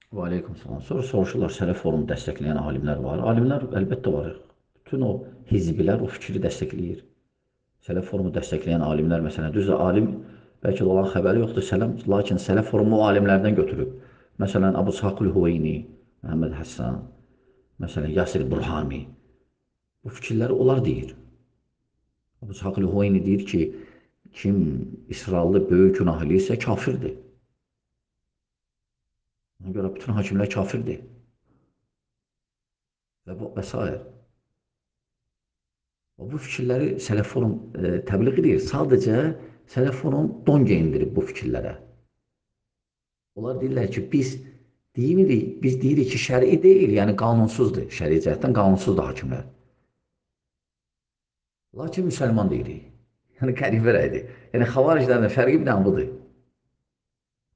Və aleykum salam. Sonra soruşurlar, sələf forumu dəstəkləyən alimlər var. Alimlər əlbəttə var. Bütün o hizblər o fikri dəstəkləyir. Sələf forumu dəstəkləyən alimlər, məsələn, düzdür, alim bəlkə də olan xəbəri yoxdur, lakin sələf forumu o alimlərdən götürüb. Məsələn, Əbu Saqil Hüveyni, Məhəmməd Həssan, məsələn, Yasir Burhami. Bu fikirləri onlar deyir. Əbu Saqil Hüveyni deyir ki, kim İsraildə böyük günah eləyirsə kafirdir. Ona görə bütün hakimlər kafirdir. Və s. Bu fikirləri Sələf Forum təbliğ edir. Sadəcə Sələf Forum don geyindirib bu fikirlərə. Onlar deyirlər ki, biz deyirik ki, şəri deyil, yəni qanunsuzdur. Şəri cəhətdən qanunsuzdur hakimlər. Lakin müsəlman deyirik. Yəni qəribə rəydir. Yəni xavariclərlə fərqi bir dənə budur.